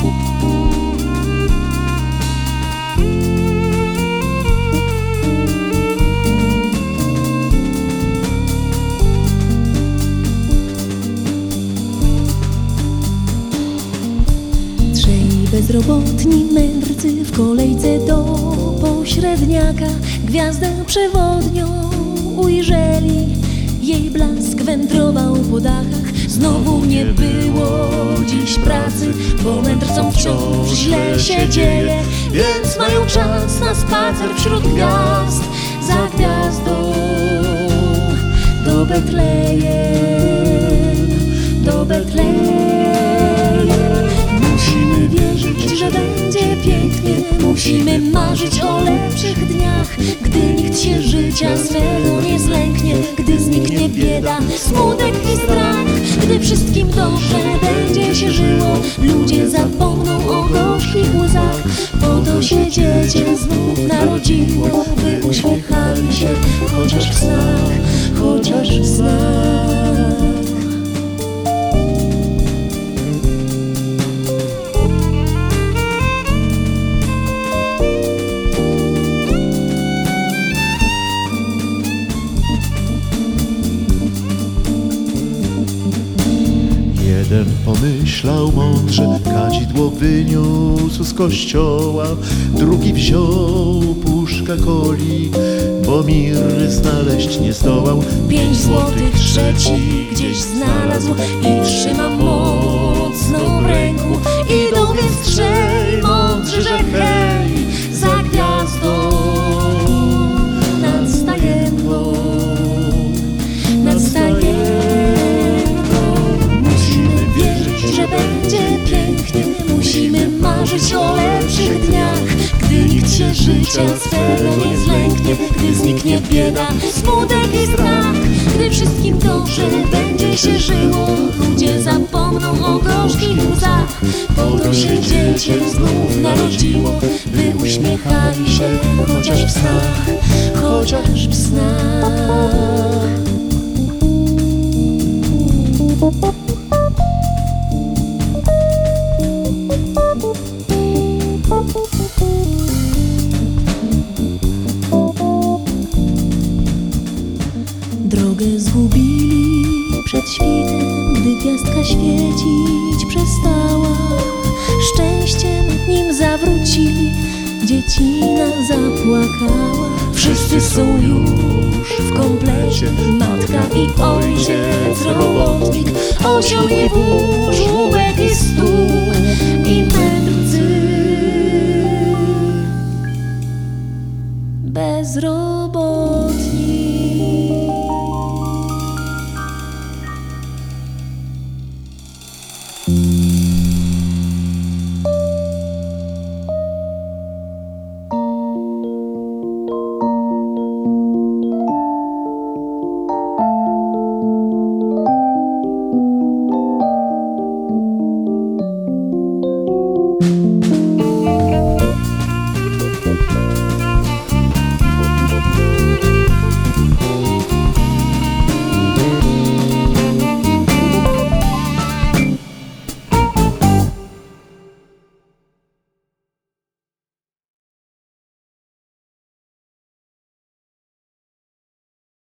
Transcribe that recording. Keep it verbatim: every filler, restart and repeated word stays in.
Bezrobotni mędrcy w kolejce do pośredniaka gwiazdę przewodnią ujrzeli. Jej blask wędrował po dachach. Znowu nie było dziś pracy, bo mędrcom wciąż źle się dzieje, więc mają czas na spacer wśród gwiazd za gwiazdą do Betlejem, do Betlejem. Musimy wierzyć, że będzie pięknie, musimy marzyć o lepszych dniach. Gdy nikt się życia swego nie zlęknie, gdy zniknie bieda, smutek i strach, gdy wszystkim dobrze będzie się żyło, ludzie zapomną o gorzkich łzach. Po to się dziecię znów narodziło, by uśmiechali się, chociaż w snach, chociaż w snach. Jeden pomyślał mądrze, kadzidło wyniósł z kościoła, drugi wziął puszkę coli, bo miry znaleźć nie zdołał. Pięć złotych trzeci gdzieś znalazł i trzyma mocno w ręku. Idą więc trzej mądrzy, że hej, za gwiazdą nad stajenką, nad stajenką. Że będzie pięknie, musimy marzyć o lepszych dniach. Gdy nikt się życia swego nie zlęknie, gdy zniknie bieda, smutek i strach, gdy wszystkim dobrze będzie się żyło, ludzie zapomną o gorzkich łzach. Po to się dziecię znów narodziło, by uśmiechali się, chociaż w snach, chociaż w snach. Drogę zgubili przed świtem, gdy gwiazdka świecić przestała. Szczęściem nim zawrócili, dziecina zapłakała. Wszyscy są już w komplecie, matka i ojciec, robotnik, osioł i wół,